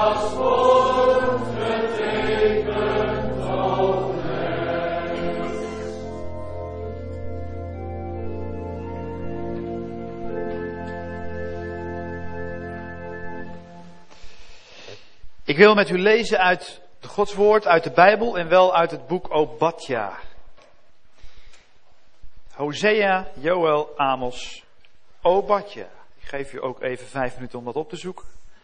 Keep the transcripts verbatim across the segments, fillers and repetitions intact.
Ik wil met u lezen uit Gods woord, uit de Bijbel en wel uit het boek Obadja. Hosea, Joël, Amos, Obadja. Ik geef u ook even vijf minuten om dat op te zoeken.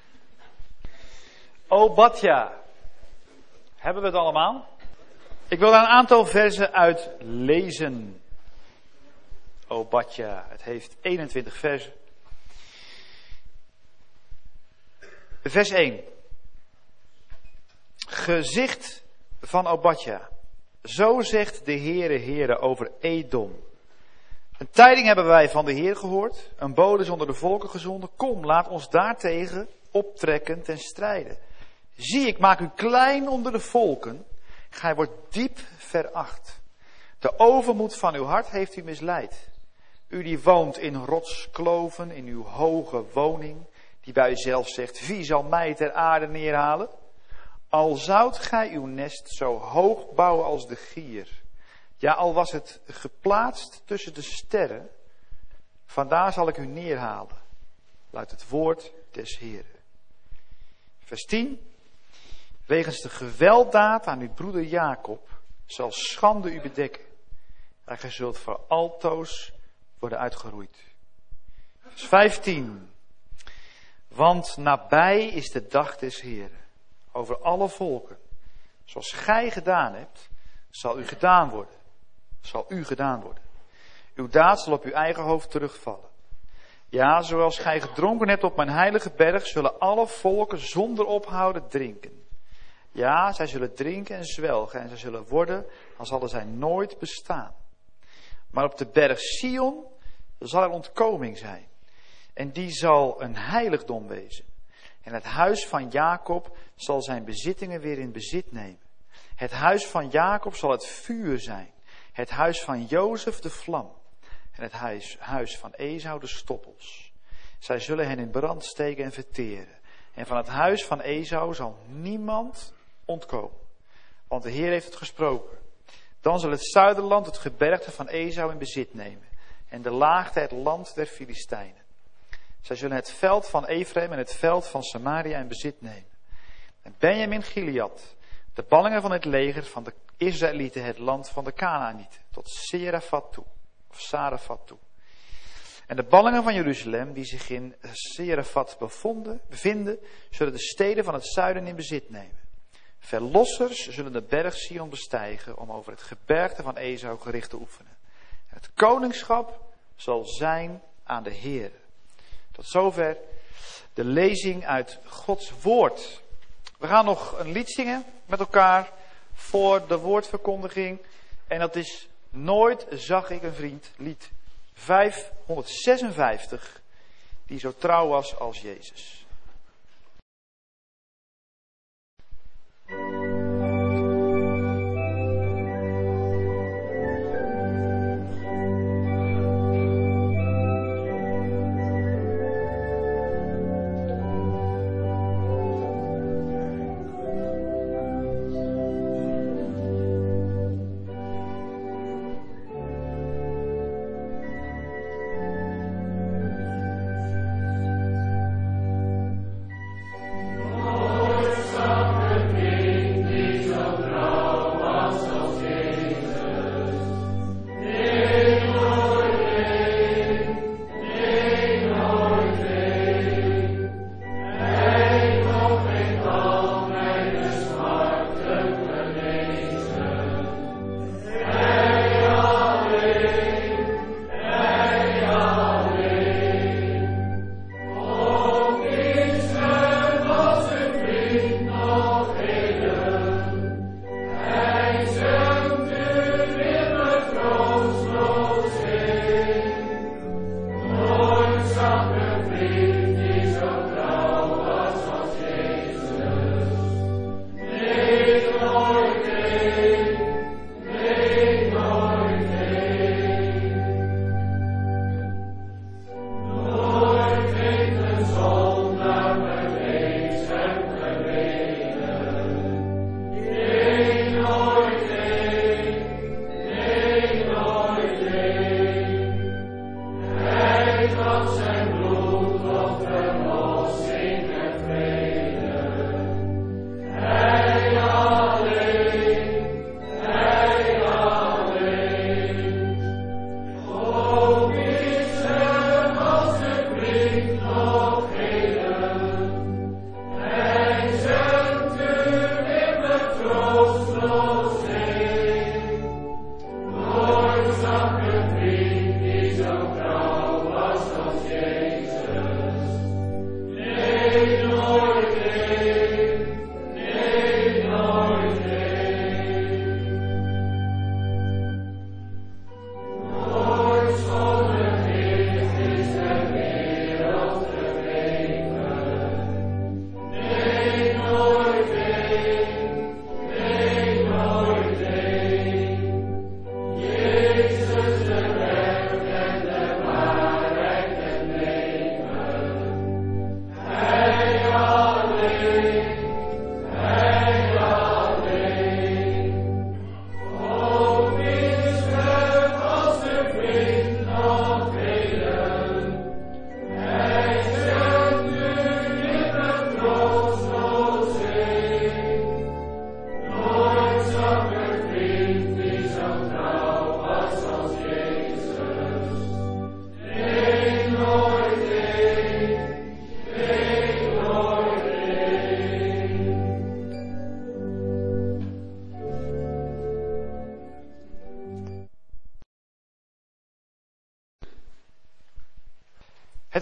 Obadja. Hebben we het allemaal? Ik wil daar een aantal versen uit lezen. Obadja. Het heeft eenentwintig versen. Vers één. Gezicht van Obadja. Zo zegt de Heere, Heere over Edom. Een tijding hebben wij van de Heer gehoord. Een bode is onder de volken gezonden. Kom, laat ons daartegen optrekken ten strijde. Zie, ik maak u klein onder de volken. Gij wordt diep veracht. De overmoed van uw hart heeft u misleid. U die woont in rotskloven, in uw hoge woning. Die bij uzelf zegt, wie zal mij ter aarde neerhalen? Al zoudt gij uw nest zo hoog bouwen als de gier. Ja, al was het geplaatst tussen de sterren. Vandaar zal ik u neerhalen. Luidt het woord des Heeren. Vers tien. Wegens de gewelddaad aan uw broeder Jacob zal schande u bedekken. En gij zult voor altoos worden uitgeroeid. Vers vijftien. Want nabij is de dag des Heeren. Over alle volken. Zoals gij gedaan hebt, zal u gedaan worden. Zal u gedaan worden. Uw daad zal op uw eigen hoofd terugvallen. Ja, zoals gij gedronken hebt op mijn heilige berg, zullen alle volken zonder ophouden drinken. Ja, zij zullen drinken en zwelgen en zij zullen worden als hadden zij nooit bestaan. Maar op de berg Sion zal er ontkoming zijn. En die zal een heiligdom wezen. En het huis van Jacob zal zijn bezittingen weer in bezit nemen. Het huis van Jacob zal het vuur zijn. Het huis van Jozef de vlam. En het huis, huis van Esau de stoppels. Zij zullen hen in brand steken en verteren. En van het huis van Esau zal niemand ontkomen. Want de Heer heeft het gesproken. Dan zal het zuiderland het gebergte van Esau in bezit nemen. En de laagte het land der Filistijnen. Zij zullen het veld van Ephraim en het veld van Samaria in bezit nemen. En Benjamin Gilead, de ballingen van het leger van de Israëlieten, het land van de Kanaanieten, tot Serafat toe, of Sarafat toe. En de ballingen van Jeruzalem, die zich in Serafat bevonden, bevinden, zullen de steden van het zuiden in bezit nemen. Verlossers zullen de berg Sion bestijgen om over het gebergte van Esau gericht te oefenen. En het koningschap zal zijn aan de Heer. Tot zover de lezing uit Gods woord. We gaan nog een lied zingen met elkaar voor de woordverkondiging. En dat is Nooit zag ik een vriend, lied vijfhonderdzesenvijftig, die zo trouw was als Jezus.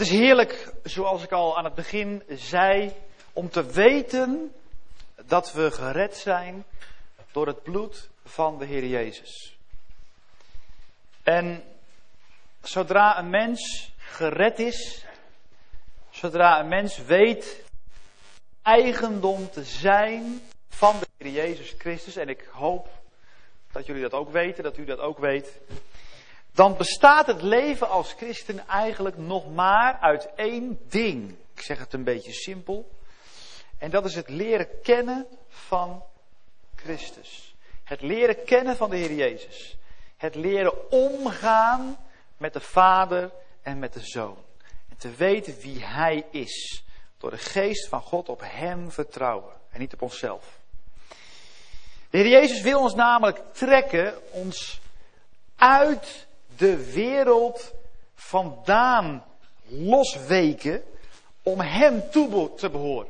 is heerlijk, zoals ik al aan het begin zei, om te weten dat we gered zijn door het bloed van de Heer Jezus. En zodra een mens gered is, zodra een mens weet eigendom te zijn van de Heer Jezus Christus, en ik hoop dat jullie dat ook weten, dat u dat ook weet, dan bestaat het leven als christen eigenlijk nog maar uit één ding. Ik zeg het een beetje simpel. En dat is het leren kennen van Christus. Het leren kennen van de Heer Jezus. Het leren omgaan met de Vader en met de Zoon. En te weten wie Hij is. Door de geest van God op Hem vertrouwen. En niet op onszelf. De Heer Jezus wil ons namelijk trekken, ons uit de wereld vandaan losweken om Hem toe te behoren.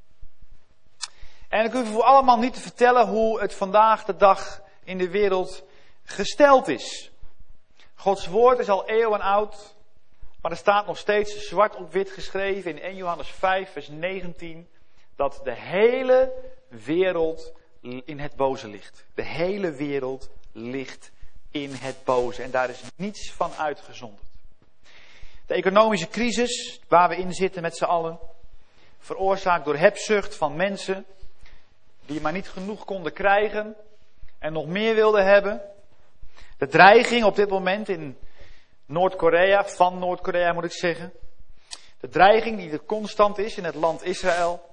En ik hoef u allemaal niet te vertellen hoe het vandaag de dag in de wereld gesteld is. Gods woord is al eeuwen oud, maar er staat nog steeds zwart op wit geschreven in Eerste Johannes vijf vers negentien dat de hele wereld in het boze ligt. De hele wereld ligt in het boze en daar is niets van uitgezonderd. De economische crisis waar we in zitten met z'n allen, veroorzaakt door hebzucht van mensen die maar niet genoeg konden krijgen en nog meer wilden hebben. De dreiging op dit moment in Noord-Korea, van Noord-Korea moet ik zeggen. De dreiging die er constant is in het land Israël.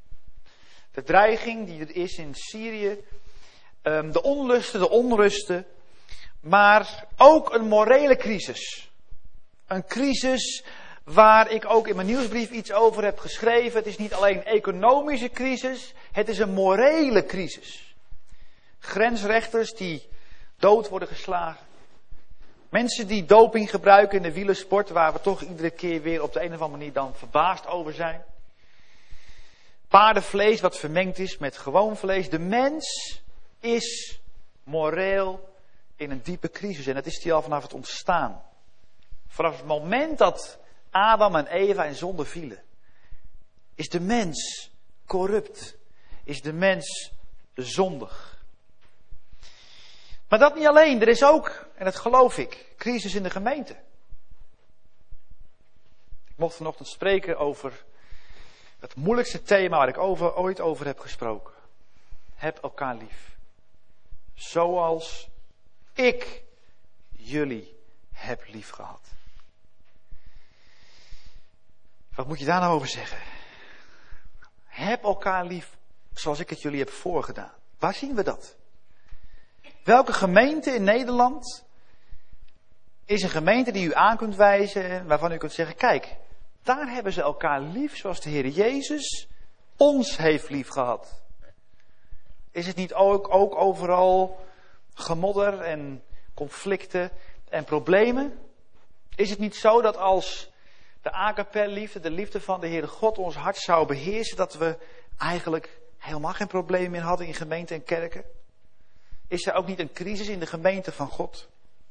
De dreiging die er is in Syrië. Um, de onlusten, de onrusten. Maar ook een morele crisis. Een crisis waar ik ook in mijn nieuwsbrief iets over heb geschreven. Het is niet alleen een economische crisis, het is een morele crisis. Grensrechters die dood worden geslagen. Mensen die doping gebruiken in de wielersport, waar we toch iedere keer weer op de een of andere manier dan verbaasd over zijn. Paardenvlees wat vermengd is met gewoon vlees. De mens is moreel in een diepe crisis en dat is die al vanaf het ontstaan. Vanaf het moment dat Adam en Eva in zonde vielen, is de mens corrupt, is de mens zondig. Maar dat niet alleen, er is ook, en dat geloof ik, crisis in de gemeente. Ik mocht vanochtend spreken over het moeilijkste thema waar ik over, ooit over heb gesproken. Heb elkaar lief. Zoals ik jullie heb lief gehad. Wat moet je daar nou over zeggen? Heb elkaar lief zoals ik het jullie heb voorgedaan. Waar zien we dat? Welke gemeente in Nederland is een gemeente die u aan kunt wijzen, waarvan u kunt zeggen, kijk, daar hebben ze elkaar lief zoals de Heer Jezus ons heeft lief gehad. Is het niet ook, ook overal gemodder en conflicten en problemen? Is het niet zo dat als de agape-liefde, de liefde van de Heere God ons hart zou beheersen, dat we eigenlijk helemaal geen probleem meer hadden in gemeenten en kerken? Is er ook niet een crisis in de gemeente van God?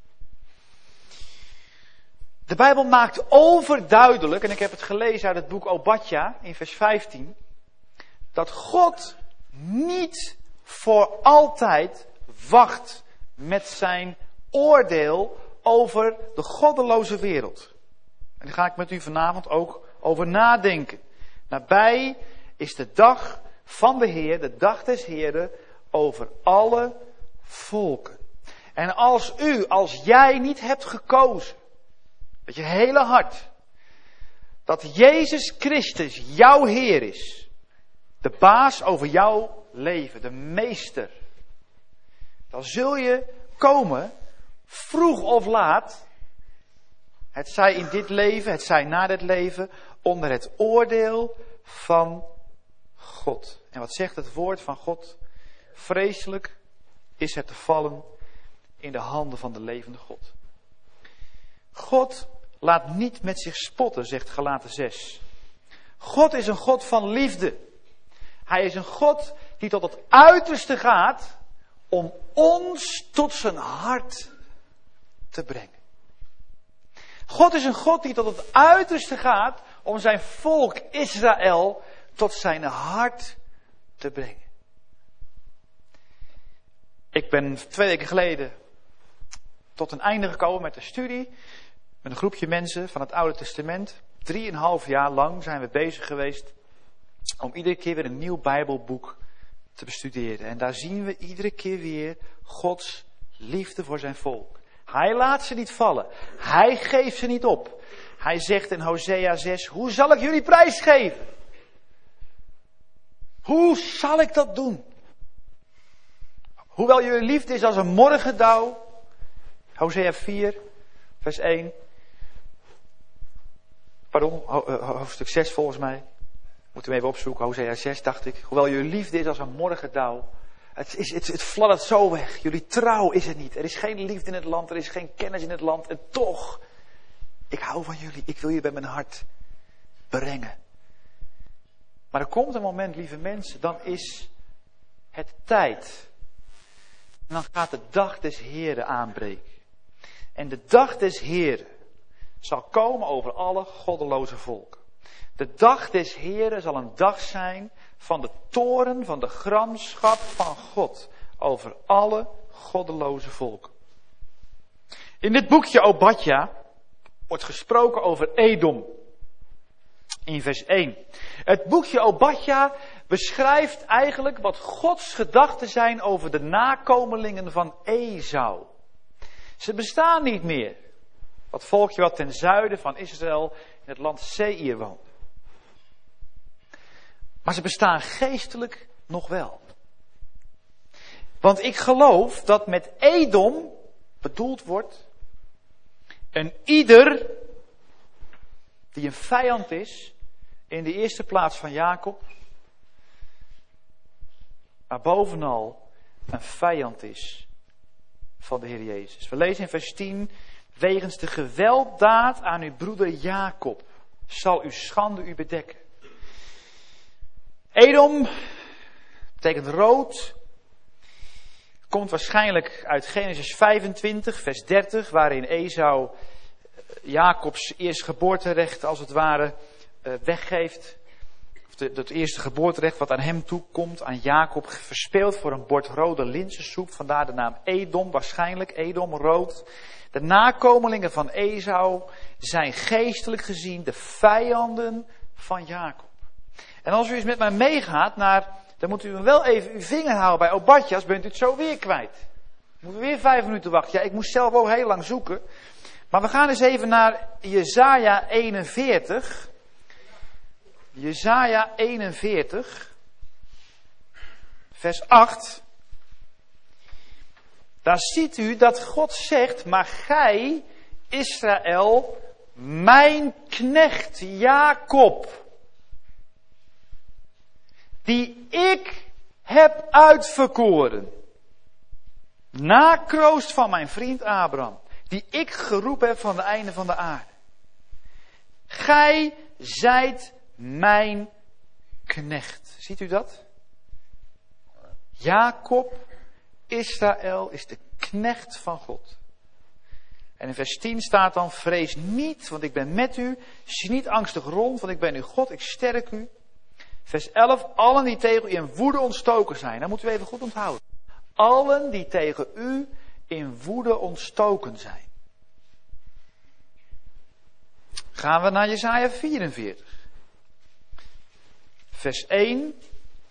De Bijbel maakt overduidelijk, en ik heb het gelezen uit het boek Obadja in vers vijftien, dat God niet voor altijd wacht met zijn oordeel over de goddeloze wereld. En daar ga ik met u vanavond ook over nadenken. Nabij is de dag van de Heer, de dag des Heeren, over alle volken. En als u, als jij niet hebt gekozen, met je hele hart, dat Jezus Christus jouw Heer is, de baas over jouw leven, de meester, dan zul je komen, vroeg of laat, het zij in dit leven, het zij na dit leven, onder het oordeel van God. En wat zegt het woord van God? Vreselijk is het te vallen in de handen van de levende God. God laat niet met zich spotten, zegt Galaten zes. God is een God van liefde. Hij is een God die tot het uiterste gaat om ons tot zijn hart te brengen. God is een God die tot het uiterste gaat om zijn volk Israël tot zijn hart te brengen. Ik ben twee weken geleden tot een einde gekomen met een studie. Met een groepje mensen van het Oude Testament. Drieënhalf jaar lang zijn we bezig geweest om iedere keer weer een nieuw Bijbelboek te bestuderen. En daar zien we iedere keer weer Gods liefde voor zijn volk. Hij laat ze niet vallen. Hij geeft ze niet op. Hij zegt in Hosea zes, hoe zal ik jullie prijsgeven? Hoe zal ik dat doen? Hoewel jullie liefde is als een morgendauw. Hosea vier, vers één. Pardon, hoofdstuk zes volgens mij. Moeten we even opzoeken, Hosea zes dacht ik. Hoewel jullie liefde is als een morgendauw. Het, is, het, het fladdert zo weg. Jullie trouw is het niet. Er is geen liefde in het land. Er is geen kennis in het land. En toch, ik hou van jullie. Ik wil jullie bij mijn hart brengen. Maar er komt een moment, lieve mensen, dan is het tijd. En dan gaat de dag des Heren aanbreken. En de dag des Heren zal komen over alle goddeloze volken. De dag des Heren zal een dag zijn van de toorn, van de gramschap van God over alle goddeloze volken. In dit boekje Obadja wordt gesproken over Edom. In vers één. Het boekje Obadja beschrijft eigenlijk wat Gods gedachten zijn over de nakomelingen van Esau. Ze bestaan niet meer. Dat volkje wat ten zuiden van Israël in het land Seir woont. Maar ze bestaan geestelijk nog wel. Want ik geloof dat met Edom bedoeld wordt een ieder die een vijand is, in de eerste plaats van Jacob, maar bovenal een vijand is van de Heer Jezus. We lezen in vers tien, wegens de gewelddaad aan uw broeder Jacob zal uw schande u bedekken. Edom betekent rood. Komt waarschijnlijk uit Genesis vijfentwintig, vers dertig, waarin Esau Jacobs eerstgeboorterecht als het ware weggeeft. Of de, het eerste geboorterecht wat aan hem toekomt, aan Jacob, verspeeld voor een bord rode linzensoep. Vandaar de naam Edom, waarschijnlijk Edom, rood. De nakomelingen van Esau zijn geestelijk gezien de vijanden van Jacob. En als u eens met mij meegaat naar, dan moet u wel even uw vinger houden bij Obadja, bent u het zo weer kwijt. Moeten we weer vijf minuten wachten. Ja, ik moest zelf ook heel lang zoeken. Maar we gaan eens even naar Jesaja eenenveertig. Jesaja eenenveertig. Vers acht. Daar ziet u dat God zegt, maar gij, Israël, mijn knecht Jacob, die ik heb uitverkoren, na kroost van mijn vriend Abraham, die ik geroepen heb van de einde van de aarde. Gij zijt mijn knecht. Ziet u dat? Jacob, Israël, is de knecht van God. En in vers tien staat dan, vrees niet, want ik ben met u. Zie niet angstig rond, want ik ben uw God, ik sterk u. Vers elf, allen die tegen u in woede ontstoken zijn. Dat moeten we even goed onthouden. Allen die tegen u in woede ontstoken zijn. Gaan we naar Jesaja vierenveertig. Vers één.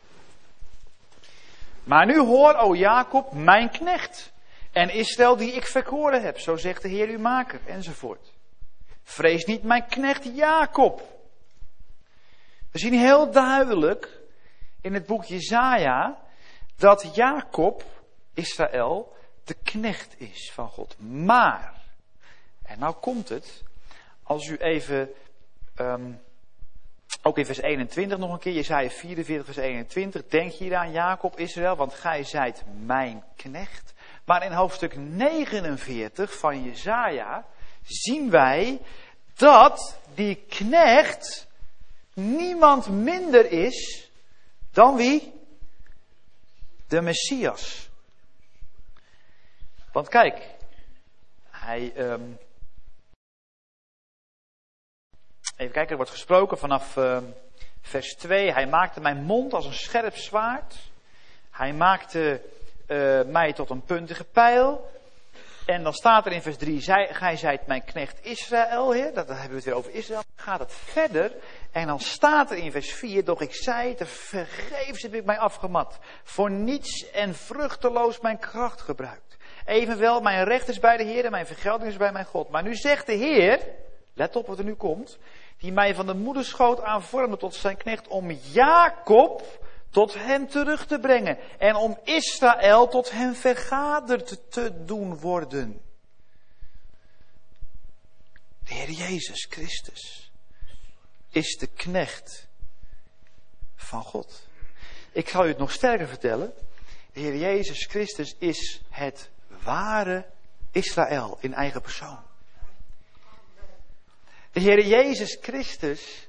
Maar nu hoor, o Jacob, mijn knecht. En Israël die ik verkoren heb, zo zegt de Heer uw maker, enzovoort. Vrees niet mijn knecht Jacob. We zien heel duidelijk in het boek Jesaja dat Jacob, Israël, de knecht is van God. Maar, en nou komt het, als u even, um, ook in vers eenentwintig nog een keer, Jesaja vierenveertig vers eenentwintig, denk hier aan Jacob, Israël, want gij zijt mijn knecht. Maar in hoofdstuk negenenveertig van Jesaja zien wij dat die knecht niemand minder is dan wie? De Messias. Want kijk, hij, um, Even kijken, er wordt gesproken vanaf uh, vers twee. Hij maakte mijn mond als een scherp zwaard. Hij maakte uh, mij tot een puntige pijl. En dan staat er in vers drie, zij, gij zijt mijn knecht Israël, heer. Dat, dan hebben we het weer over Israël. Dan gaat het verder. En dan staat er in vers vier, doch ik zei, te vergeefs heb ik mij afgemat. Voor niets en vruchteloos mijn kracht gebruikt. Evenwel, mijn recht is bij de Heer en mijn vergelding is bij mijn God. Maar nu zegt de Heer, let op wat er nu komt, die mij van de moederschoot aanvormde tot zijn knecht, om Jacob tot hem terug te brengen. En om Israël tot hem vergaderd te doen worden. De Heer Jezus Christus is de knecht van God. Ik zal u het nog sterker vertellen. De Heer Jezus Christus is het ware Israël in eigen persoon. De Heer Jezus Christus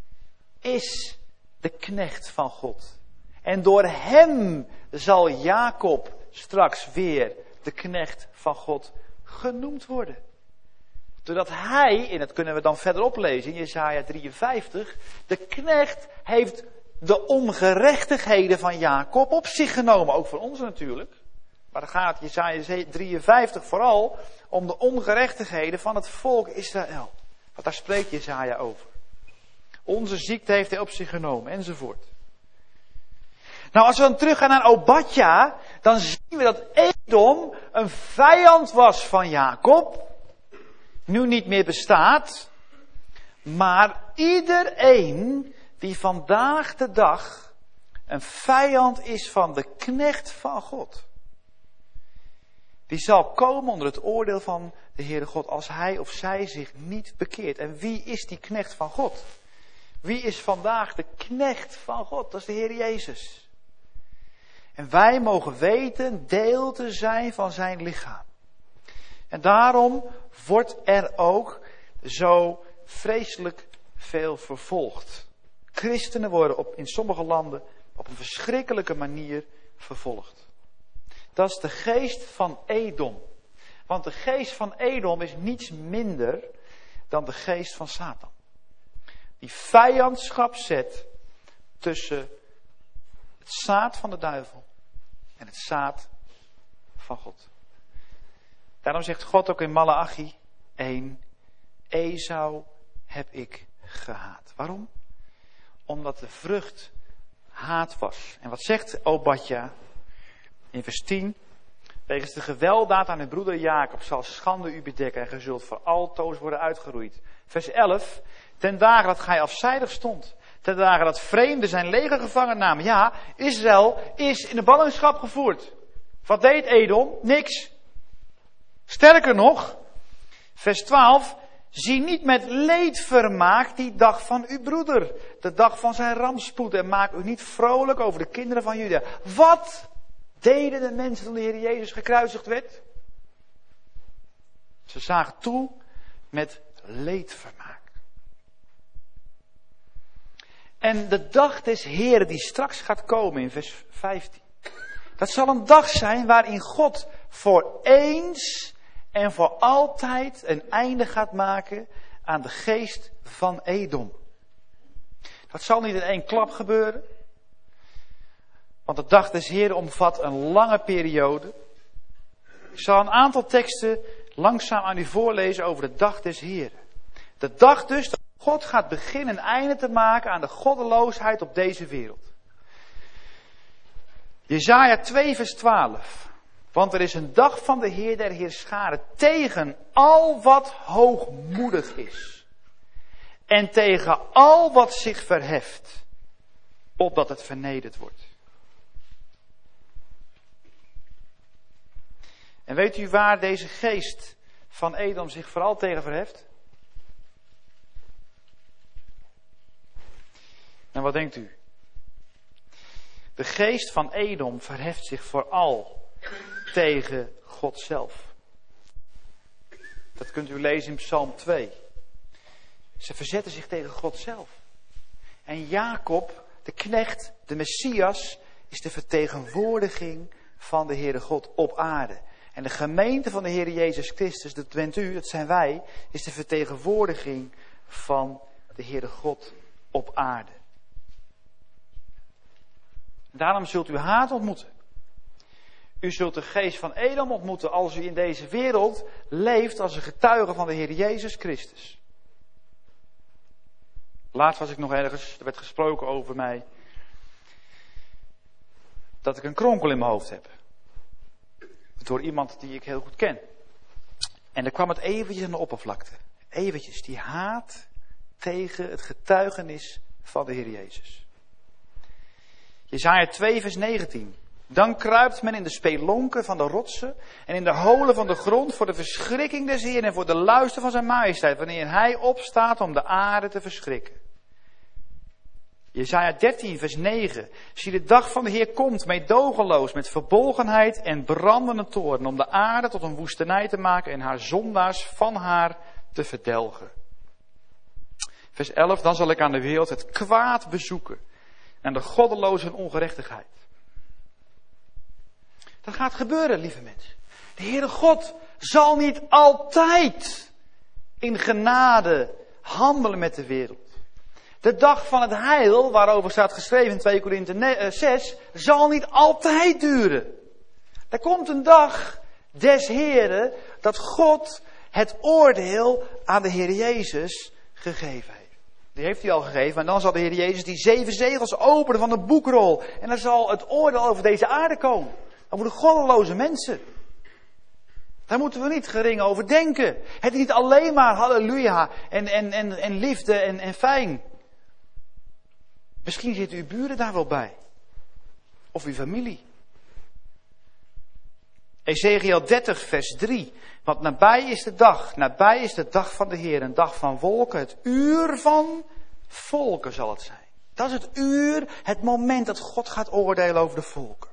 is de knecht van God. En door hem zal Jacob straks weer de knecht van God genoemd worden. Doordat hij, en dat kunnen we dan verderop lezen in Jesaja drieënvijftig, de knecht heeft de ongerechtigheden van Jacob op zich genomen. Ook voor ons natuurlijk. Maar dan gaat Jesaja drieënvijftig vooral om de ongerechtigheden van het volk Israël. Want daar spreekt Jesaja over. Onze ziekte heeft hij op zich genomen, enzovoort. Nou, als we dan teruggaan naar Obadja, dan zien we dat Edom een vijand was van Jacob. Nu niet meer bestaat. Maar iedereen die vandaag de dag een vijand is van de knecht van God, die zal komen onder het oordeel van de Heere God als hij of zij zich niet bekeert. En wie is die knecht van God? Wie is vandaag de knecht van God? Dat is de Heer Jezus. En wij mogen weten deel te zijn van zijn lichaam. En daarom wordt er ook zo vreselijk veel vervolgd. Christenen worden op, in sommige landen op een verschrikkelijke manier vervolgd. Dat is de geest van Edom. Want de geest van Edom is niets minder dan de geest van Satan. Die vijandschap zet tussen het zaad van de duivel en het zaad van God. Daarom zegt God ook in Maleachi één, Esau heb ik gehaat. Waarom? Omdat de vrucht haat was. En wat zegt Obadja in vers tien? Wegens de gewelddaad aan uw broeder Jacob zal schande u bedekken en ge zult voor altoos worden uitgeroeid. Vers elf. Ten dagen dat gij afzijdig stond. Ten dagen dat vreemden zijn leger gevangen namen. Ja, Israël is in de ballingschap gevoerd. Wat deed Edom? Niks. Sterker nog, vers twaalf. Zie niet met leedvermaak die dag van uw broeder. De dag van zijn rampspoed. En maak u niet vrolijk over de kinderen van Juda. Wat deden de mensen toen de Heer Jezus gekruisigd werd? Ze zagen toe met leedvermaak. En de dag des Heeren die straks gaat komen in vers vijftien. Dat zal een dag zijn waarin God voor eens en voor altijd een einde gaat maken aan de geest van Edom. Dat zal niet in één klap gebeuren. Want de dag des Heeren omvat een lange periode. Ik zal een aantal teksten langzaam aan u voorlezen over de dag des Heeren. De dag dus dat God gaat beginnen een einde te maken aan de goddeloosheid op deze wereld. Jesaja twee vers twaalf. Want er is een dag van de Heer der Heerscharen tegen al wat hoogmoedig is. En tegen al wat zich verheft. Opdat het vernederd wordt. En weet u waar deze geest van Edom zich vooral tegen verheft? En wat denkt u? De geest van Edom verheft zich vooral tegen God zelf. Dat kunt u lezen in Psalm twee. Ze verzetten zich tegen God zelf. En Jacob, de knecht, de Messias, is de vertegenwoordiging van de Heere God op aarde. En de gemeente van de Heere Jezus Christus, dat bent u, dat zijn wij, is de vertegenwoordiging van de Heere God op aarde. Daarom zult u haat ontmoeten. U zult de geest van Edom ontmoeten als u in deze wereld leeft als een getuige van de Heer Jezus Christus. Laatst was ik nog ergens, er werd gesproken over mij, dat ik een kronkel in mijn hoofd heb. Door iemand die ik heel goed ken. En dan kwam het eventjes aan de oppervlakte. Eventjes, die haat tegen het getuigenis van de Heer Jezus. Jesaja twee vers negentien. Dan kruipt men in de spelonken van de rotsen en in de holen van de grond voor de verschrikking des Heeren en voor de luister van zijn majesteit, wanneer hij opstaat om de aarde te verschrikken. Jesaja dertien vers negen. Zie, de dag van de Heer komt, meedogenloos, met verbolgenheid en brandende toorn, om de aarde tot een woestenij te maken en haar zondaars van haar te verdelgen. Vers elf. Dan zal ik aan de wereld het kwaad bezoeken en de goddeloze en ongerechtigheid. Dat gaat gebeuren, lieve mensen. De Heere God zal niet altijd in genade handelen met de wereld. De dag van het heil, waarover staat geschreven in twee Korinthe zes, zal niet altijd duren. Er komt een dag des Heeren dat God het oordeel aan de Heer Jezus gegeven heeft. Die heeft hij al gegeven, en dan zal de Heer Jezus die zeven zegels openen van de boekrol. En dan zal het oordeel over deze aarde komen. Over de goddeloze mensen. Daar moeten we niet gering over denken. Het is niet alleen maar halleluja en, en, en, en liefde en, en fijn. Misschien zitten uw buren daar wel bij. Of uw familie. Ezekiel dertig vers drie. Want nabij is de dag. Nabij is de dag van de Heer. Een dag van wolken. Het uur van volken zal het zijn. Dat is het uur. Het moment dat God gaat oordelen over de volken.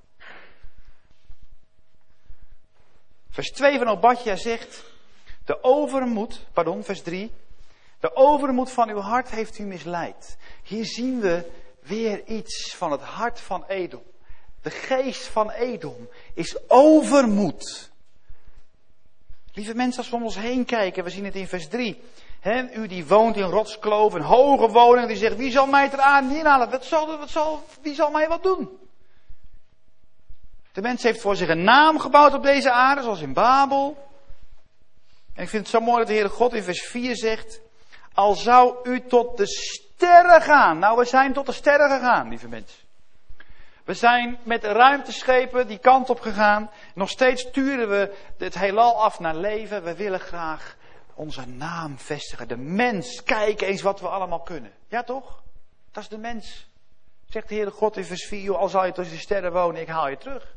Vers twee van Obadja zegt. De overmoed. Pardon, vers drie. De overmoed van uw hart heeft u misleid. Hier zien we weer iets van het hart van Edom. De geest van Edom is overmoed. Lieve mensen, als we om ons heen kijken, we zien het in vers drie. He, u die woont in rotskloof, een hoge woning, die zegt, wie zal mij ter aarde inhalen? Wat zal, wat zal, wie zal mij wat doen? De mens heeft voor zich een naam gebouwd op deze aarde, zoals in Babel. En ik vind het zo mooi dat de Heere God in vers vier zegt, al zou u tot de sterren gaan. Nou, we zijn tot de sterren gegaan, lieve mensen. We zijn met ruimteschepen die kant op gegaan. Nog steeds sturen we het heelal af naar leven. We willen graag onze naam vestigen. De mens, kijk eens wat we allemaal kunnen. Ja toch? Dat is de mens. Zegt de Heere God in vers vier, joh, al zal je tussen de sterren wonen, ik haal je terug.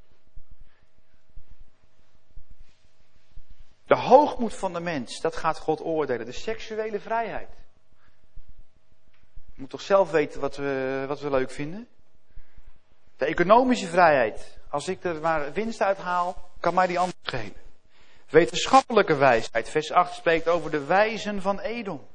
De hoogmoed van de mens, dat gaat God oordelen. De seksuele vrijheid. Je moet toch zelf weten wat we, wat we leuk vinden. De economische vrijheid. Als ik er maar winst uit haal, kan mij die ander schelen. Wetenschappelijke wijsheid. Vers acht spreekt over de wijzen van Edom.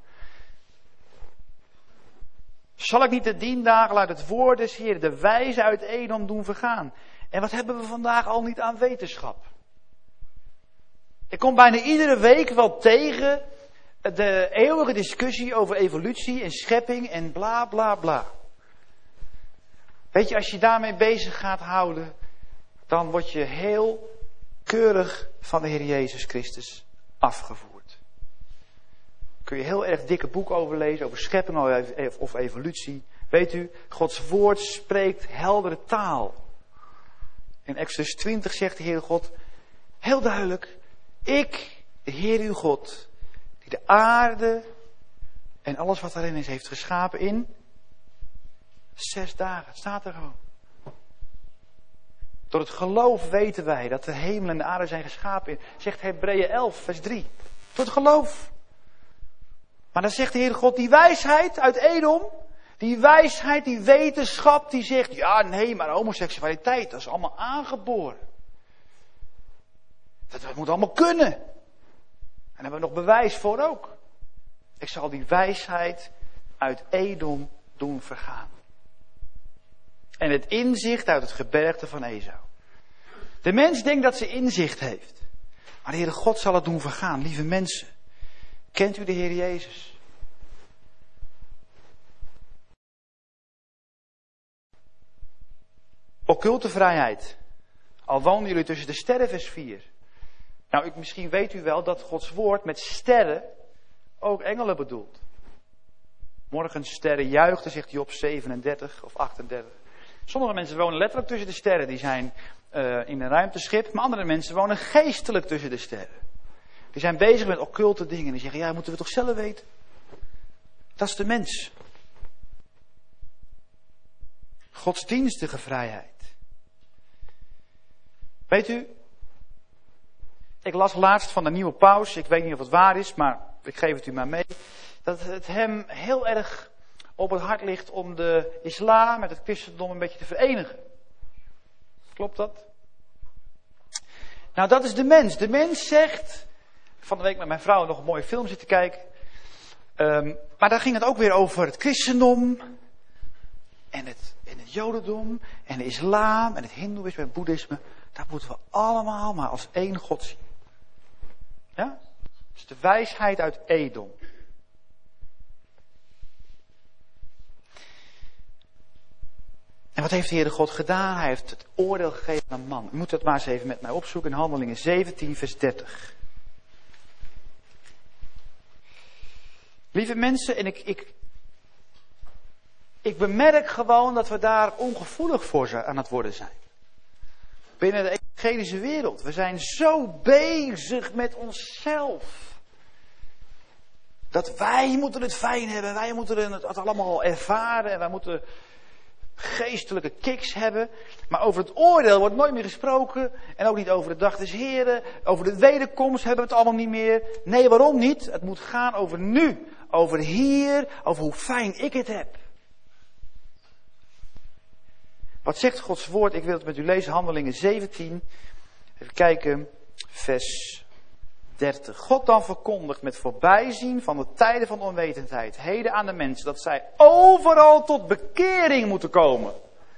Zal ik niet de diendagen uit het woord des Heeren, de wijzen uit Edom doen vergaan? En wat hebben we vandaag al niet aan wetenschap? Ik kom bijna iedere week wel tegen de eeuwige discussie over evolutie en schepping en bla bla bla. Weet je, als je daarmee bezig gaat houden, dan word je heel keurig van de Heer Jezus Christus afgevoerd. Kun je heel erg dikke boek over lezen, over schepping of evolutie. Weet u, Gods woord spreekt heldere taal. In Exodus twintig zegt de Heer God heel duidelijk, ik, de Heer uw God, die de aarde en alles wat daarin is heeft geschapen in zes dagen. Het staat er gewoon. Door het geloof weten wij dat de hemel en de aarde zijn geschapen in, zegt Hebreeën elf vers drie. Door het geloof. Maar dan zegt de Heer God, die wijsheid uit Edom, die wijsheid, die wetenschap, die zegt, ja nee, maar homoseksualiteit, dat is allemaal aangeboren. Dat, dat moet allemaal kunnen. En daar hebben we nog bewijs voor ook. Ik zal die wijsheid uit Edom doen vergaan. En het inzicht uit het gebergte van Esau. De mens denkt dat ze inzicht heeft. Maar de Heere God zal het doen vergaan. Lieve mensen, kent u de Heer Jezus? occulte vrijheid. Al woonden jullie tussen de sterren, vers vier. Nou, ik, misschien weet u wel dat Gods woord met sterren ook engelen bedoelt. Morgen sterren juichten, zegt Job zevenendertig of achtendertig. Sommige mensen wonen letterlijk tussen de sterren. Die zijn uh, in een ruimteschip. Maar andere mensen wonen geestelijk tussen de sterren. Die zijn bezig met occulte dingen. Die zeggen, ja, moeten we toch zelf weten. Dat is de mens. Godsdienstige vrijheid. Weet u, ik las laatst van de nieuwe paus, ik weet niet of het waar is, maar ik geef het u maar mee, dat het hem heel erg op het hart ligt om de islam met het christendom een beetje te verenigen. Klopt dat? Nou, dat is de mens. De mens zegt, van de week met mijn vrouw nog een mooie film zitten kijken, um, maar daar ging het ook weer over het christendom en het, en het jodendom en de islam en het hindoeïsme en het boeddhisme. Dat moeten we allemaal maar als één God zien. Ja? Dat is de wijsheid uit Edom. En wat heeft de Heere God gedaan? Hij heeft het oordeel gegeven aan een man. U moet dat maar eens even met mij opzoeken in Handelingen zeventien vers dertig. Lieve mensen, en ik, ik, ik bemerk gewoon dat we daar ongevoelig voor aan het worden zijn. Binnen de evangelische wereld. We zijn zo bezig met onszelf. Dat wij moeten het fijn hebben. Wij moeten het allemaal ervaren. En wij moeten geestelijke kicks hebben. Maar over het oordeel wordt nooit meer gesproken. En ook niet over de dag des Heren. Over de wederkomst hebben we het allemaal niet meer. Nee, waarom niet? Het moet gaan over nu. Over hier. Over hoe fijn ik het heb. Wat zegt Gods woord? Ik wil het met u lezen. Handelingen zeventien. Even kijken. Vers dertig. God dan verkondigt met voorbijzien van de tijden van onwetendheid. Heden aan de mensen. Dat zij overal tot bekering moeten komen.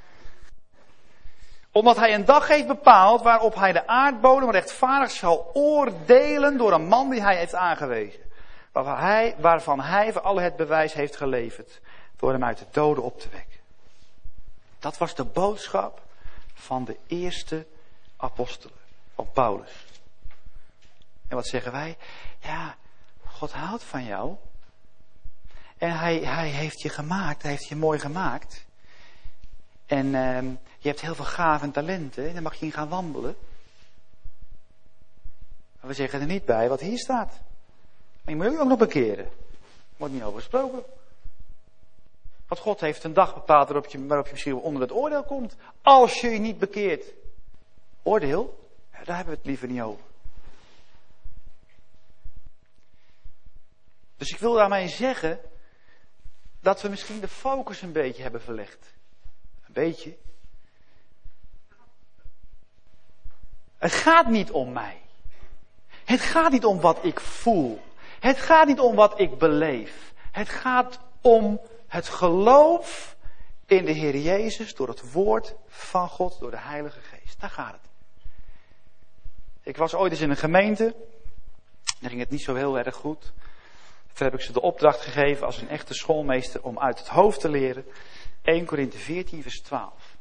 Omdat hij een dag heeft bepaald waarop hij de aardbodem rechtvaardig zal oordelen door een man die hij heeft aangewezen. Waarvan hij, waarvan hij voor alle het bewijs heeft geleverd. Door hem uit de doden op te wekken. Dat was de boodschap van de eerste apostelen, van Paulus. En wat zeggen wij? Ja, God houdt van jou. En hij, hij heeft je gemaakt, hij heeft je mooi gemaakt. En uh, je hebt heel veel gaven en talenten, en daar mag je in gaan wandelen. Maar we zeggen er niet bij wat hier staat. Maar je moet je ook nog bekeren. Er wordt niet over gesproken. Want God heeft een dag bepaald waarop je, waarop je misschien onder het oordeel komt. Als je je niet bekeert. Oordeel? Ja, daar hebben we het liever niet over. Dus ik wil daarmee zeggen dat we misschien de focus een beetje hebben verlegd. Een beetje. Het gaat niet om mij. Het gaat niet om wat ik voel. Het gaat niet om wat ik beleef. Het gaat om het geloof in de Heer Jezus door het woord van God, door de Heilige Geest. Daar gaat het. Ik was ooit eens in een gemeente. Daar ging het niet zo heel erg goed. Toen heb ik ze de opdracht gegeven als een echte schoolmeester om uit het hoofd te leren. eerste Korinthe veertien vers twaalf.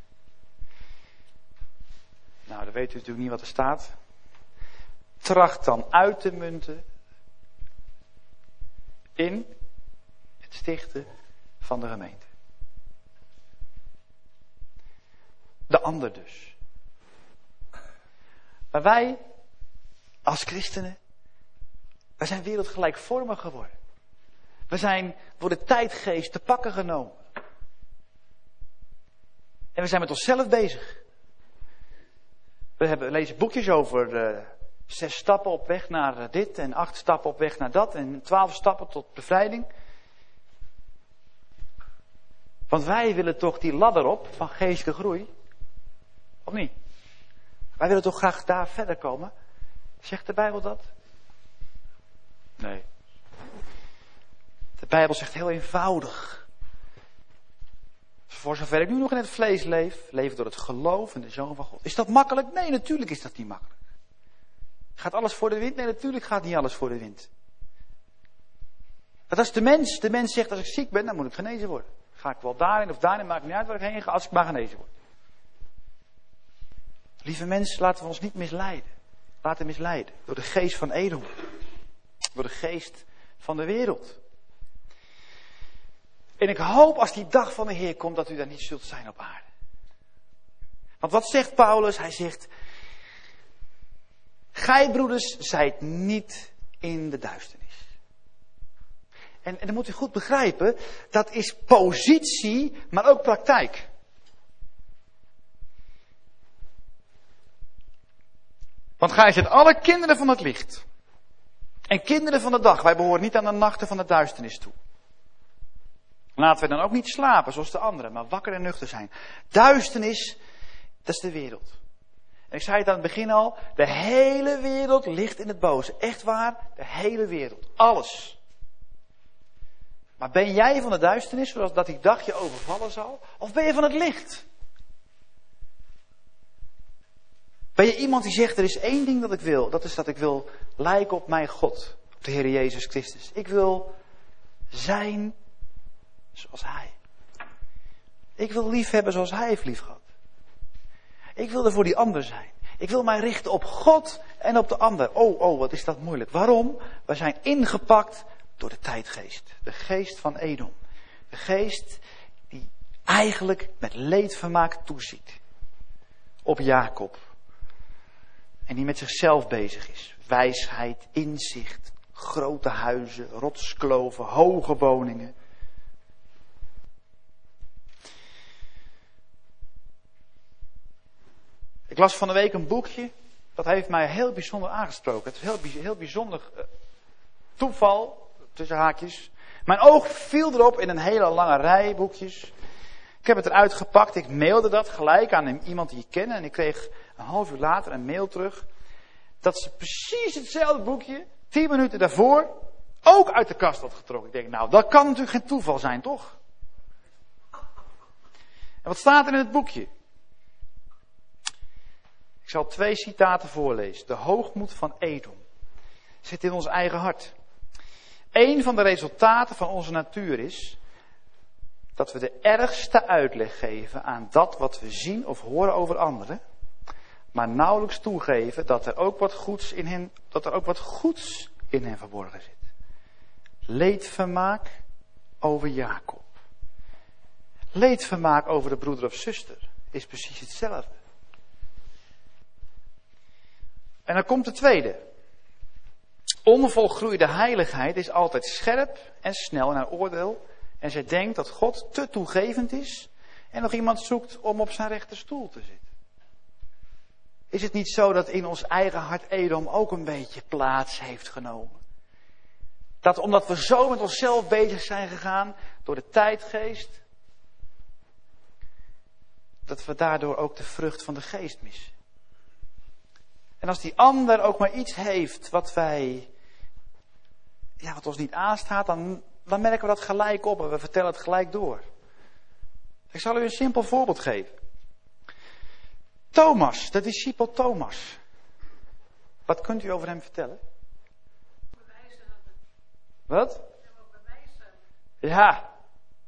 Nou, dan weet u natuurlijk niet wat er staat. Tracht dan uit te munten in het stichten van de gemeente. De ander dus. Maar wij, als christenen, wij zijn wereldgelijkvormig geworden. We zijn door de tijdgeest te pakken genomen. En we zijn met onszelf bezig. We hebben, lezen boekjes over uh, zes stappen op weg naar uh, dit en acht stappen op weg naar dat en twaalf stappen tot bevrijding. Want wij willen toch die ladder op van geestelijke groei. Of niet? Wij willen toch graag daar verder komen. Zegt de Bijbel dat? Nee. De Bijbel zegt heel eenvoudig. Voor zover ik nu nog in het vlees leef, leef door het geloof in de Zoon van God. Is dat makkelijk? Nee, natuurlijk is dat niet makkelijk. Gaat alles voor de wind? Nee, natuurlijk gaat niet alles voor de wind. Dat is de mens. De mens zegt, als ik ziek ben, dan moet ik genezen worden. Ga ik wel daarin of daarin, maakt niet uit waar ik heen ga, als ik maar genezen word. Lieve mensen, laten we ons niet misleiden. Laten misleiden door de geest van Edom. Door de geest van de wereld. En ik hoop als die dag van de Heer komt dat u daar niet zult zijn op aarde. Want wat zegt Paulus? Hij zegt, gij broeders zijt niet in de duisternis. En, en dan moet u goed begrijpen, dat is positie, maar ook praktijk. Want gij zijt alle kinderen van het licht. En kinderen van de dag, wij behoren niet aan de nachten van de duisternis toe. Laten we dan ook niet slapen zoals de anderen, maar wakker en nuchter zijn. Duisternis, dat is de wereld. En ik zei het aan het begin al, de hele wereld ligt in het boze. Echt waar, de hele wereld. Alles. Maar ben jij van de duisternis, zoals dat die dag je overvallen zal? Of ben je van het licht? Ben je iemand die zegt, er is één ding dat ik wil. Dat is dat ik wil lijken op mijn God. Op de Heer Jezus Christus. Ik wil zijn zoals Hij. Ik wil lief hebben zoals Hij heeft lief gehad. Ik wil er voor die ander zijn. Ik wil mij richten op God en op de ander. Oh, oh, wat is dat moeilijk. Waarom? We zijn ingepakt door de tijdgeest. De geest van Edom. De geest die eigenlijk met leedvermaak toeziet. Op Jacob. En die met zichzelf bezig is. Wijsheid, inzicht, grote huizen, rotskloven, hoge woningen. Ik las van de week een boekje, dat heeft mij heel bijzonder aangesproken. Het is heel, heel bijzonder uh, toeval, tussen haakjes. Mijn oog viel erop in een hele lange rij boekjes. Ik heb het eruit gepakt, ik mailde dat gelijk aan iemand die ik ken. En ik kreeg een half uur later een mail terug. Dat ze precies hetzelfde boekje, tien minuten daarvoor, ook uit de kast had getrokken. Ik denk, nou, dat kan natuurlijk geen toeval zijn, toch? En wat staat er in het boekje? Ik zal twee citaten voorlezen. De hoogmoed van Edom zit in ons eigen hart. Een van de resultaten van onze natuur is dat we de ergste uitleg geven aan dat wat we zien of horen over anderen, maar nauwelijks toegeven dat er ook wat goeds in hen, dat er ook wat goeds in hen verborgen zit. Leedvermaak over Jacob. Leedvermaak over de broeder of zuster is precies hetzelfde. En dan komt de tweede. Onvolgroeide heiligheid is altijd scherp en snel naar oordeel. En zij denkt dat God te toegevend is en nog iemand zoekt om op zijn rechterstoel te zitten. Is het niet zo dat in ons eigen hart Edom ook een beetje plaats heeft genomen? Dat omdat we zo met onszelf bezig zijn gegaan door de tijdgeest, dat we daardoor ook de vrucht van de geest missen. En als die ander ook maar iets heeft wat wij, ja, wat ons niet aanstaat, dan, dan merken we dat gelijk op en we vertellen het gelijk door. Ik zal u een simpel voorbeeld geven. Thomas, de discipel Thomas. Wat kunt u over hem vertellen? Wat? Ja.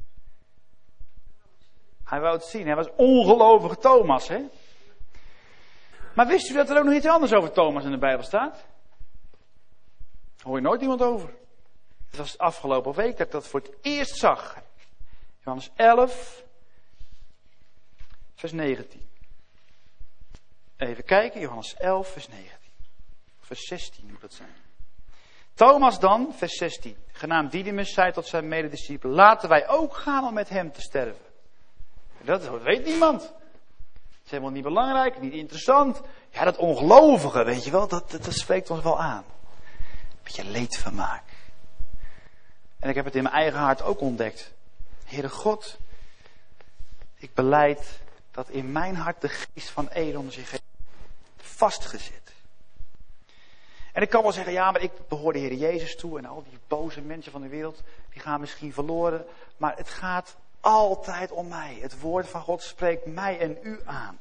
Hij wou het zien. Hij was ongelovige Thomas, hè? Maar wist u dat er ook nog iets anders over Thomas in de Bijbel staat? Daar hoor je nooit iemand over. Het was afgelopen week dat ik dat voor het eerst zag. Johannes elf, vers negentien. Even kijken, Johannes elf, vers negentien. Vers zestien moet dat zijn. Thomas dan, vers zestien. Genaamd Didymus zei tot zijn medediscipel: laten wij ook gaan om met hem te sterven. Dat weet niemand. Het is helemaal niet belangrijk, niet interessant. Ja, dat ongelovige, weet je wel, dat, dat, dat spreekt ons wel aan. Een beetje leedvermaak. En ik heb het in mijn eigen hart ook ontdekt. Heere God, ik belijd dat in mijn hart de geest van Edom zich heeft vastgezet. En ik kan wel zeggen, ja, maar ik behoor de Heer Jezus toe en al die boze mensen van de wereld, die gaan misschien verloren. Maar het gaat altijd om mij. Het woord van God spreekt mij en u aan.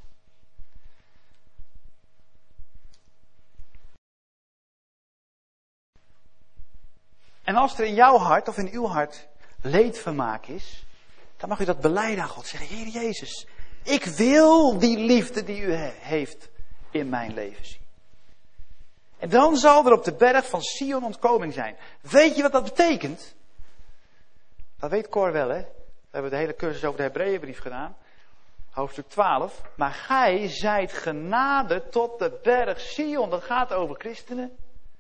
En als er in jouw hart of in uw hart leedvermaak is, dan mag u dat belijden aan God. Zeggen, Heer Jezus, ik wil die liefde die u he- heeft in mijn leven zien. En dan zal er op de berg van Sion ontkoming zijn. Weet je wat dat betekent? Dat weet Cor wel, hè? We hebben de hele cursus over de Hebreeënbrief gedaan. Hoofdstuk twaalf. Maar gij zijt genaderd tot de berg Sion. Dat gaat over christenen.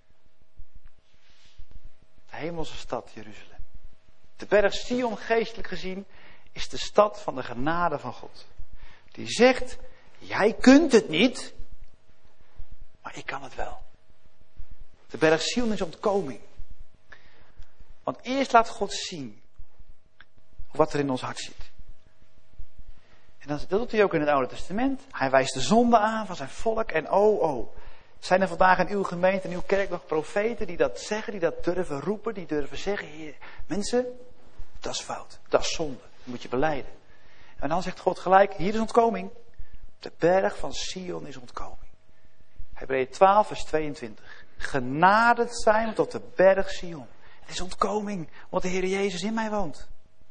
De hemelse stad Jeruzalem. De berg Sion, geestelijk gezien, is de stad van de genade van God. Die zegt, jij kunt het niet, maar ik kan het wel. De berg Sion is ontkoming. Want eerst laat God zien wat er in ons hart zit. En dat doet hij ook in het Oude Testament. Hij wijst de zonde aan van zijn volk. En oh, oh. Zijn er vandaag in uw gemeente, in uw kerk nog profeten die dat zeggen, die dat durven roepen, die durven zeggen, Heer, mensen, dat is fout, dat is zonde, dat moet je belijden. En dan zegt God gelijk, hier is ontkoming. De berg van Sion is ontkoming. Hebreeën twaalf vers tweeëntwintig. Genaderd zijn we tot de berg Sion. Het is ontkoming, want de Heer Jezus in mij woont.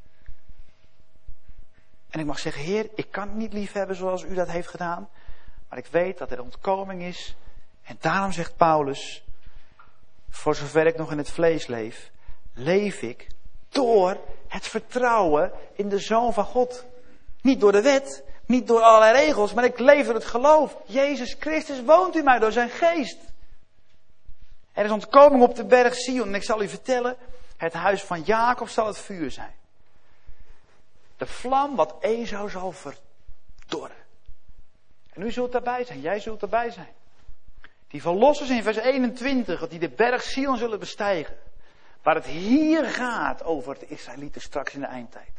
En ik mag zeggen, Heer, ik kan het niet lief hebben zoals u dat heeft gedaan. Maar ik weet dat er ontkoming is. En daarom zegt Paulus, voor zover ik nog in het vlees leef, leef ik door het vertrouwen in de Zoon van God. Niet door de wet, niet door allerlei regels, maar ik leef door het geloof. Jezus Christus woont in mij door zijn geest. Er is ontkoming op de berg Sion. En ik zal u vertellen, het huis van Jacob zal het vuur zijn. De vlam wat Esau zal verdorren. En u zult daarbij zijn, jij zult daarbij zijn. Die verlossers in vers eenentwintig, die de berg Sion zullen bestijgen. Waar het hier gaat over de Israëlieten straks in de eindtijd.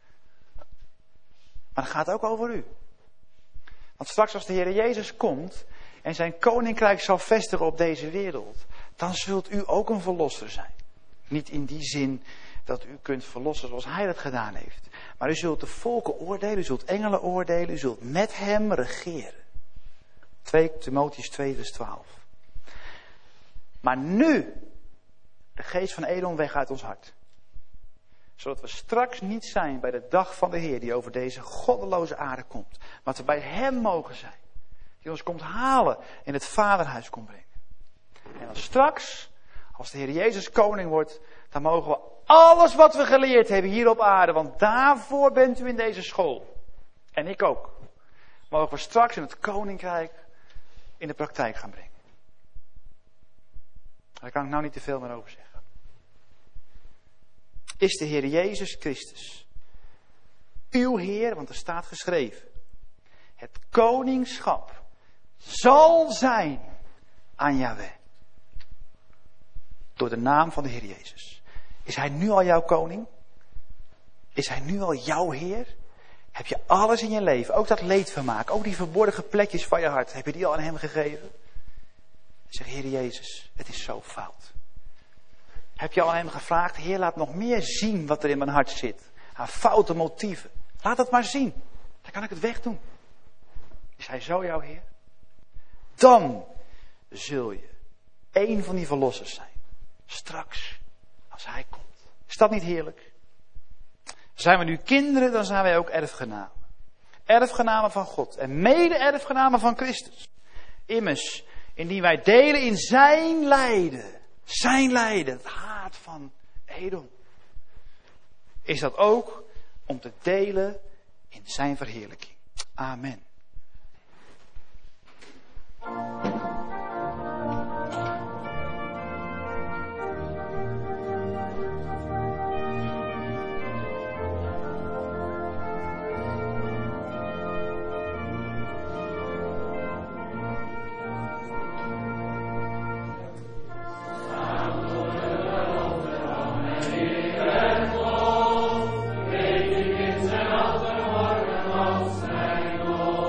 Maar het gaat ook over u. Want straks als de Heer Jezus komt en zijn koninkrijk zal vestigen op deze wereld, dan zult u ook een verlosser zijn. Niet in die zin dat u kunt verlossen zoals hij dat gedaan heeft. Maar u zult de volken oordelen, u zult engelen oordelen, u zult met hem regeren. twee Timotheüs twee vers twaalf. Maar nu, de geest van Edom weg uit ons hart. Zodat we straks niet zijn bij de dag van de Heer die over deze goddeloze aarde komt. Maar dat we bij hem mogen zijn. Die ons komt halen en het vaderhuis komt brengen. En dan straks, als de Heer Jezus koning wordt, dan mogen we alles wat we geleerd hebben hier op aarde, want daarvoor bent u in deze school. En ik ook. Mogen we straks in het koninkrijk in de praktijk gaan brengen. Daar kan ik nou niet te veel meer over zeggen. Is de Heer Jezus Christus uw Heer, want er staat geschreven. Het koningschap zal zijn aan Yahweh. Door de naam van de Heer Jezus. Is hij nu al jouw koning? Is hij nu al jouw Heer? Heb je alles in je leven, ook dat leedvermaak, ook die verborgen plekjes van je hart, heb je die al aan hem gegeven? Zeg, Heer Jezus, het is zo fout. Heb je al aan hem gevraagd, Heer, laat nog meer zien wat er in mijn hart zit. Aan foute motieven. Laat het maar zien. Dan kan ik het wegdoen. Is hij zo jouw Heer? Dan zul je één van die verlossers zijn. Straks, als hij komt. Is dat niet heerlijk? Zijn we nu kinderen, dan zijn wij ook erfgenamen. Erfgenamen van God. En mede-erfgenamen van Christus. Immers, indien wij delen in zijn lijden. Zijn lijden, het haat van Edom. Is dat ook om te delen in zijn verheerlijking. Amen. Thank you.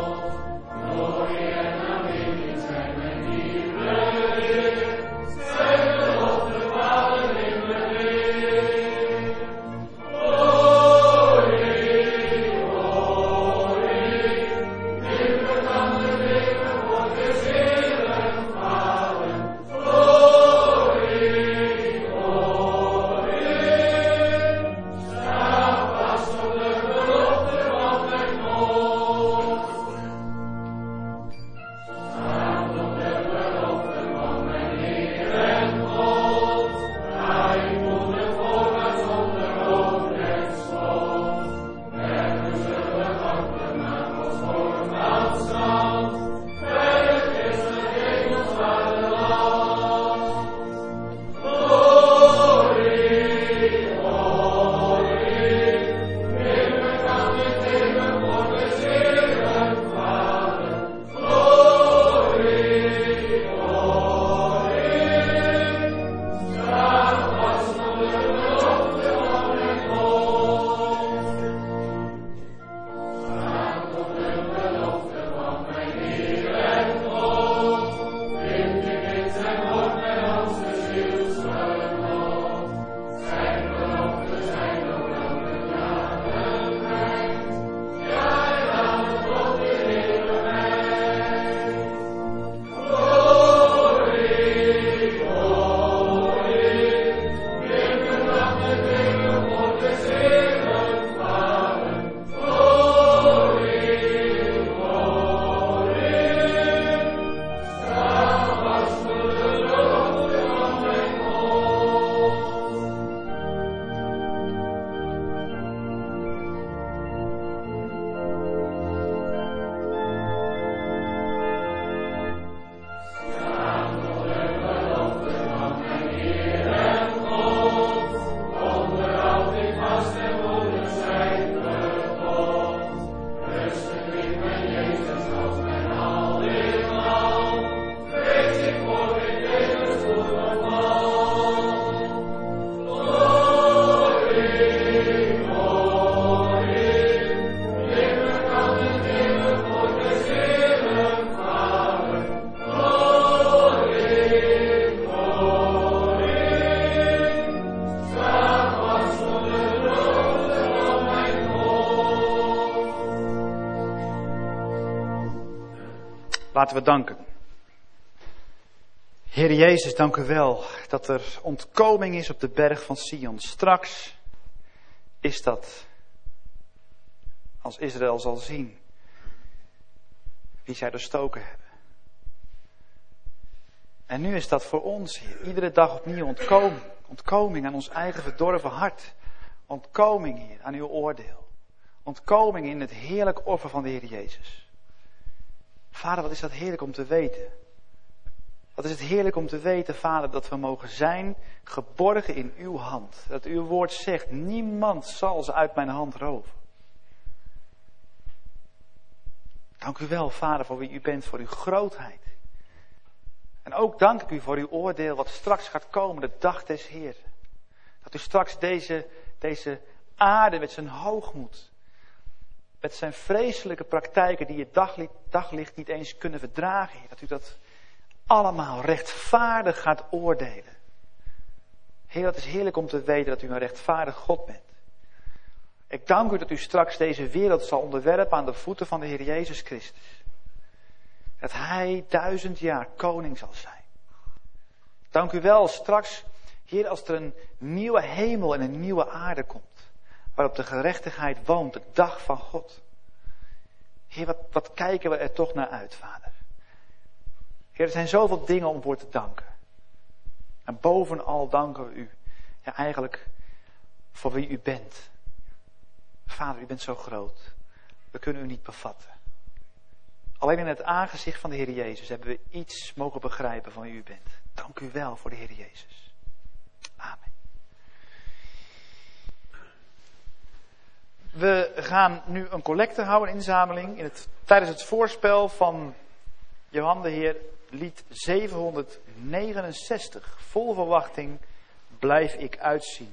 Laten we danken. Heer Jezus, dank u wel dat er ontkoming is op de berg van Sion. Straks is dat, als Israël zal zien wie zij doorstoken hebben. En nu is dat voor ons, Heer, iedere dag opnieuw ontkoming. Ontkoming aan ons eigen verdorven hart. Ontkoming, Heer, aan uw oordeel. Ontkoming in het heerlijk offer van de Heer Jezus. Vader, wat is dat heerlijk om te weten. Wat is het heerlijk om te weten, Vader, dat we mogen zijn geborgen in uw hand. Dat uw woord zegt, niemand zal ze uit mijn hand roven. Dank u wel, Vader, voor wie u bent, voor uw grootheid. En ook dank ik u voor uw oordeel wat straks gaat komen, de dag des Heeren. Dat u straks deze, deze aarde met zijn hoogmoed, met zijn vreselijke praktijken die het daglicht, daglicht niet eens kunnen verdragen, Heer, dat u dat allemaal rechtvaardig gaat oordelen. Heer, dat is heerlijk om te weten dat u een rechtvaardig God bent. Ik dank u dat u straks deze wereld zal onderwerpen aan de voeten van de Heer Jezus Christus. Dat Hij duizend jaar koning zal zijn. Dank u wel straks, Heer, als er een nieuwe hemel en een nieuwe aarde komt. Waarop de gerechtigheid woont, de dag van God. Heer, wat, wat kijken we er toch naar uit, Vader. Heer, er zijn zoveel dingen om voor te danken. En bovenal danken we u, ja eigenlijk, voor wie u bent. Vader, u bent zo groot. We kunnen u niet bevatten. Alleen in het aangezicht van de Heer Jezus hebben we iets mogen begrijpen van wie u bent. Dank u wel voor de Heer Jezus. Amen. We gaan nu een collecte houden, een inzameling, in het, tijdens het voorspel van Johan de Heer, lied zevenhonderdnegenenzestig. Vol verwachting blijf ik uitzien.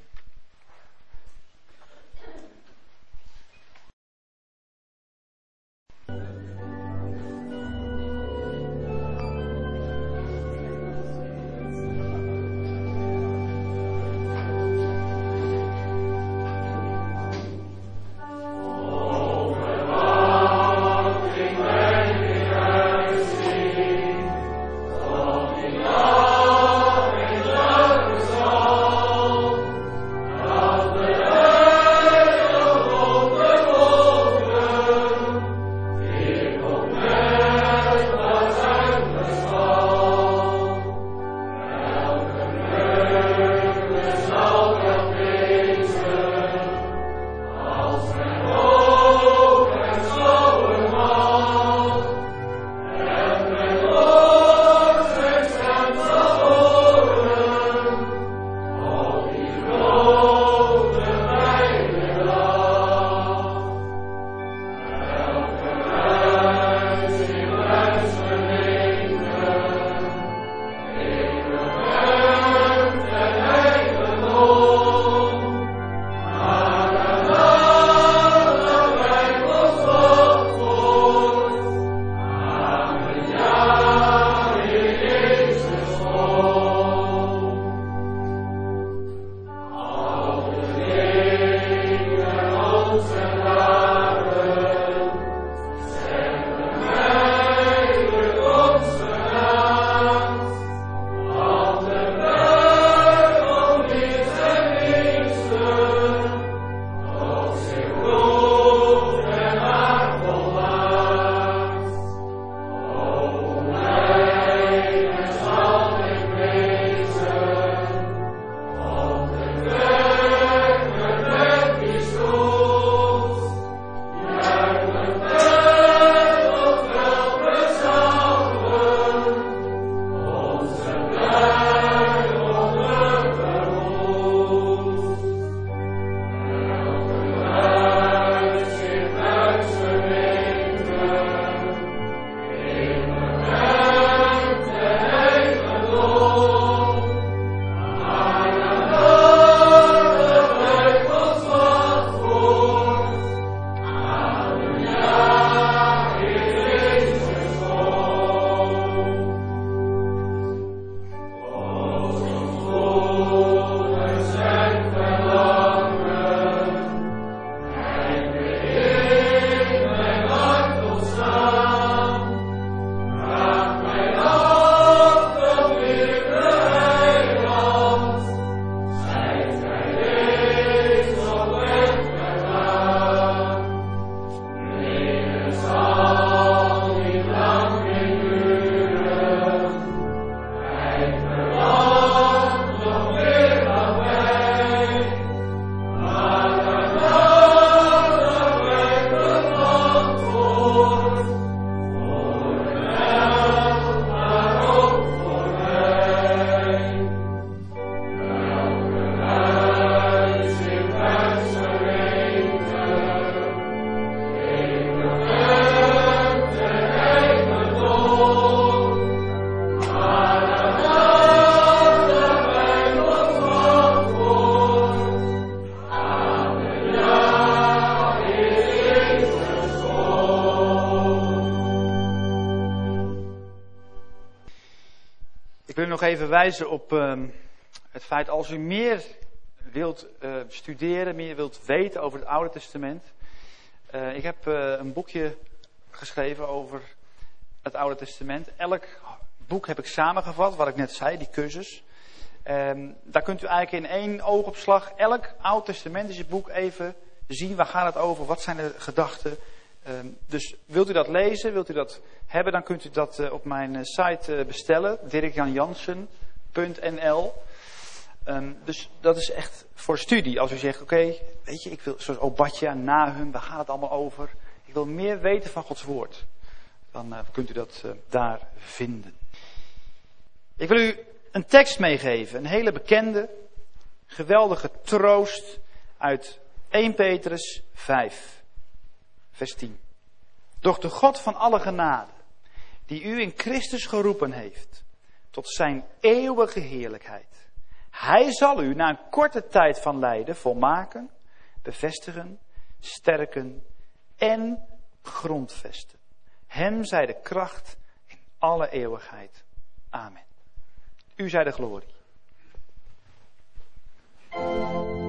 Ik wil u nog even wijzen op uh, het feit, als u meer wilt uh, studeren, meer wilt weten over het Oude Testament. Uh, ik heb uh, een boekje geschreven over het Oude Testament. Elk boek heb ik samengevat, wat ik net zei, die cursus. Um, daar kunt u eigenlijk in één oogopslag elk Oud-testamentische boek even zien. Waar gaat het over? Wat zijn de gedachten? Um, dus wilt u dat lezen? Wilt u dat hebben? Dan kunt u dat uh, op mijn uh, site uh, bestellen. dirk jan jansen punt n l. Um, dus dat is echt voor studie. Als u zegt, oké, okay, weet je, ik wil zoals Obadja, Nahum, waar gaat het allemaal over? Ik wil meer weten van Gods woord. Dan uh, kunt u dat uh, daar vinden. Ik wil u een tekst meegeven. Een hele bekende, geweldige troost uit eerste Petrus vijf, vers tien. Doch de God van alle genade, die u in Christus geroepen heeft, tot zijn eeuwige heerlijkheid. Hij zal u na een korte tijd van lijden volmaken, bevestigen, sterken en grondvesten. Hem zij de kracht in alle eeuwigheid. Amen. U zij de glorie.